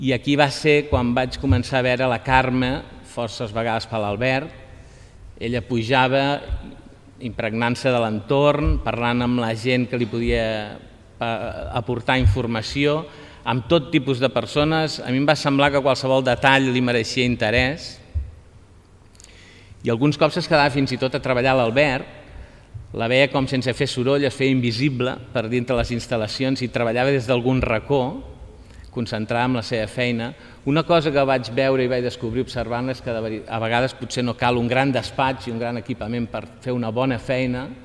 I aquí va ser quan vaig començar a veure la Carme forces vegades per l'Albert. Ella pujava impregnant-se de l'entorn, parlant amb la gent que li podia aportar informació, amb tot tipus de persones. A mi em va semblar que qualsevol detall li mereixia interès. I alguns cops es quedava fins i tot a treballar a l'Albert, la veia com sense fer soroll es feia invisible per dintre les instal·lacions i treballava des d'algun racó, concentrada en la seva feina. Una cosa que vaig veure i vaig descobrir observant-la és que a vegades potser no cal un gran despatx i un gran equipament per fer una bona feina,